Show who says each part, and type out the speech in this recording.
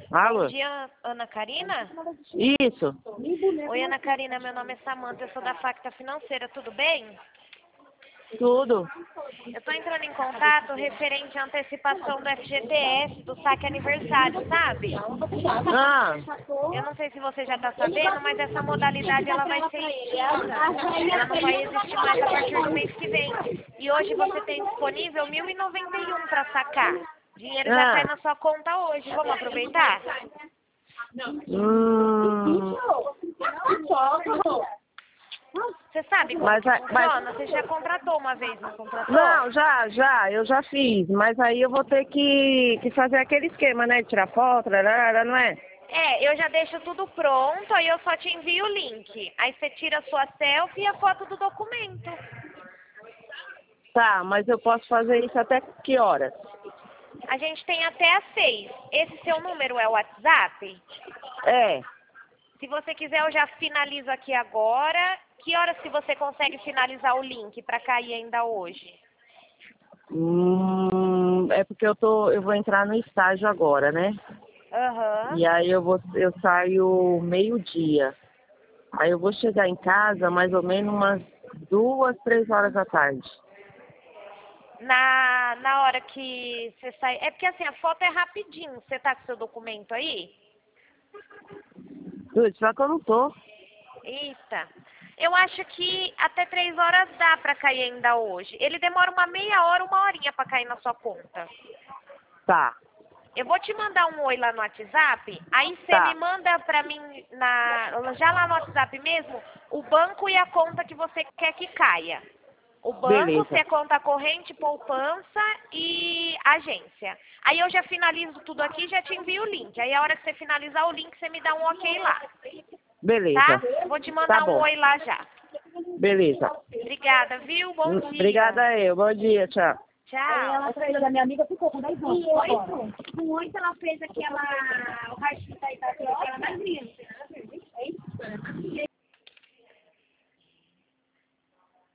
Speaker 1: Alô?
Speaker 2: Bom dia, Ana Karina?
Speaker 1: Isso.
Speaker 2: Oi, Ana Karina, meu nome é Samanta, eu sou da Facta Financeira, tudo bem?
Speaker 1: Tudo.
Speaker 2: Eu estou entrando em contato referente à antecipação do FGTS, do saque aniversário, sabe?
Speaker 1: Ah,
Speaker 2: Eu não sei se você já está sabendo, mas essa modalidade ela vai ser extinta. Ela não vai existir mais a partir do mês que vem. E hoje você tem disponível 1.091 para sacar. O dinheiro já cai na sua conta hoje. Vamos aproveitar?
Speaker 1: hum,
Speaker 2: Você sabe como
Speaker 1: Mas
Speaker 2: que
Speaker 1: a- mas-
Speaker 2: funciona? Você já contratou uma vez, não contratou?
Speaker 1: não, eu já fiz, mas aí eu vou ter que fazer aquele esquema, né, de tirar foto, não é?
Speaker 2: É, eu já deixo tudo pronto, aí eu só te envio o link. Aí você tira a sua selfie e a foto do documento.
Speaker 1: Tá, mas eu posso fazer isso até que horas?
Speaker 2: A gente tem até às 6. Esse seu número é o WhatsApp?
Speaker 1: É,
Speaker 2: Se você quiser, eu já finalizo aqui agora. Que horas que você consegue finalizar o link para cair ainda hoje?
Speaker 1: é porque eu vou entrar no estágio agora, né?
Speaker 2: Aham.
Speaker 1: E aí eu saio meio-dia. Aí eu vou chegar em casa mais ou menos umas 2, 3 horas da tarde.
Speaker 2: Na hora que você sai... É porque assim, a foto é rapidinho. Você tá com seu documento aí?
Speaker 1: Só que eu não tô.
Speaker 2: Eita. Eu acho que até 3 horas dá para cair ainda hoje. Ele demora uma meia hora, uma horinha para cair na sua conta.
Speaker 1: Tá,
Speaker 2: Eu vou te mandar um oi lá no WhatsApp, aí você me
Speaker 1: tá.
Speaker 2: manda pra mim, já lá no WhatsApp mesmo, o banco e a conta que você quer que caia. O banco, se
Speaker 1: Beleza.
Speaker 2: é conta corrente, poupança e agência. Aí eu já finalizo tudo aqui e já te envio o link. Aí a hora que você finalizar o link, você me dá um ok lá,
Speaker 1: Beleza.
Speaker 2: tá? Vou te
Speaker 1: Tá
Speaker 2: mandar um
Speaker 1: bom.
Speaker 2: oi lá já.
Speaker 1: Beleza.
Speaker 2: Obrigada, viu? Bom dia.
Speaker 1: Obrigada eu. Bom dia, tchau.
Speaker 2: Tchau.
Speaker 3: A filha da minha amiga ficou com 10 anos. Com 8 ela fez aquela, o raio